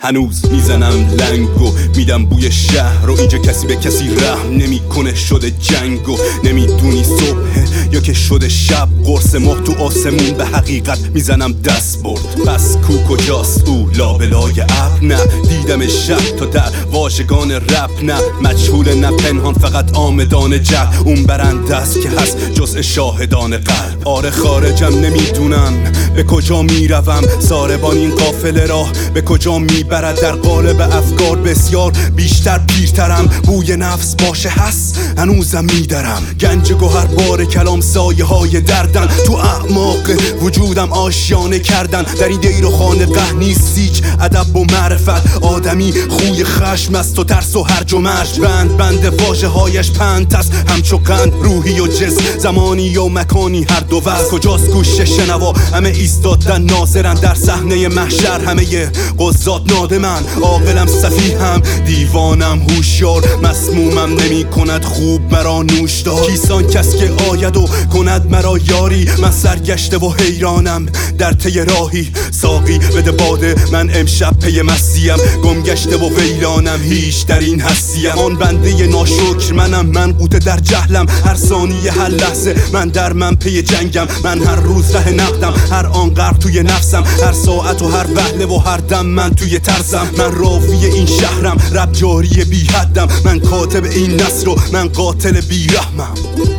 هنوز میزنم لنگ و میدم بوی شهر و اینجا کسی به کسی رحم نمیکنه. شده جنگ و نمیدونی صبح یا که شده شب. قرص ماه تو آسمون به حقیقت میزنم دست برد. پس کو کجاست او لابلای ابر؟ نه دیدم شب تا در واژگان رپ. نه مجهول نه پنهان فقط آمدان جب. اون برنده است که هست جزء شاهدان قلب. آره خارجم نمیدونم به کجا میروم. ساربان این قافله راه به کجا میبرد؟ در قالب افکار بسیار بیشتر پیرترم. بوی نفس باشه هست هنوزم میدرم. گنج گوهر بار کلام سایه های دردن. تو اعماق وجودم آشیانه کردن. در این دیر و خانقه نیست هیچ ادب و معرفت. آدمی خوی خشم است و ترس و هرج و مرج. بند واژه هایش پند است همچو قند. روحی و جسم زمانی و مکانی هر دو وز. کجاست گوش شنوا؟ همه ایستادن ناظرن در صحنه محشر. همه قضات نادمن، عاقلم سفیهم، دیوانم هوشیار. مسمومم نمی کند خوب مرا نوشدار. کیسان کس که آید و کند مرا یاری. من سرگشته و حیرانم در طی راهی. ساقی بده باده من امشب پی مسیم. گم گشته و ویرانم هیچ در این هستیم. آن بنده ناشکر منم، من قوطه در جهلم. هر ثانیه هر لحظه من در من پی جنگم. من هر روز ره نقدم، هر آن غرق توی نفسم. هر ساعت و هر وهله و هر دم من توی ترسم. من راوی این شهرم، رب جاری بی حدم. من کاتب این نثر و من قاتل بی رحمم.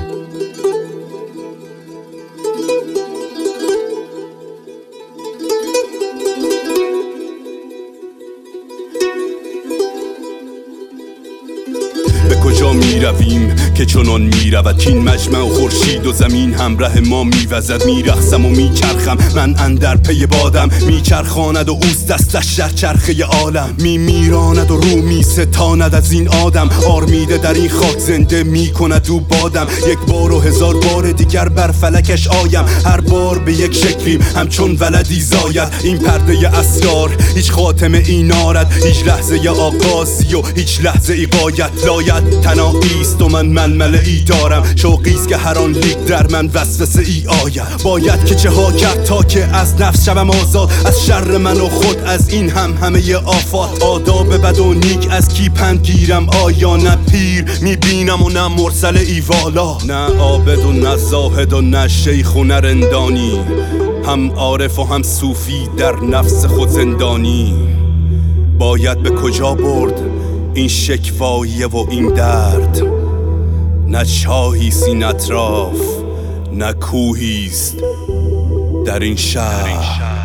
به کجا می رویم که چنان می رود؟ کین مجمع و خورشید و زمین همراه ما می وزد. می رقصم و می چرخم من اندر پی بادم. می چرخاند و اوست دستش در چرخه عالم. می میراند و رو می ستاند از این آدم. آرمیده در این خاک زنده می کند او بادم. یک بار و هزار بار دیگر بر فلکش آیم. هر بار به یک شکلیم همچون ولدی زاید. این پرده اسرار هیچ خاتمه ای نارد. هیچ لحظه آغازی و هیچ لحظه ای قایت لاید. تناییست و من ململه ای دارم. شوقیست که هر آن لیک در من وسوسه ای آید. باید که چه ها کرد تا که از نفس شوم آزاد. از شر من و خود از این همه آفات. آداب بد و نیک از کی پند گیرم؟ آیا نه پیر میبینم و نه مرسل ای والا؟ نه عابد و نه زاهد و نه شیخ و نه رندانی. هم عارف و هم صوفی در نفس خود زندانی. باید به کجا برد این شکواییه و این درد؟ نه چاهیست این اطراف نه کوهیست در این شهر.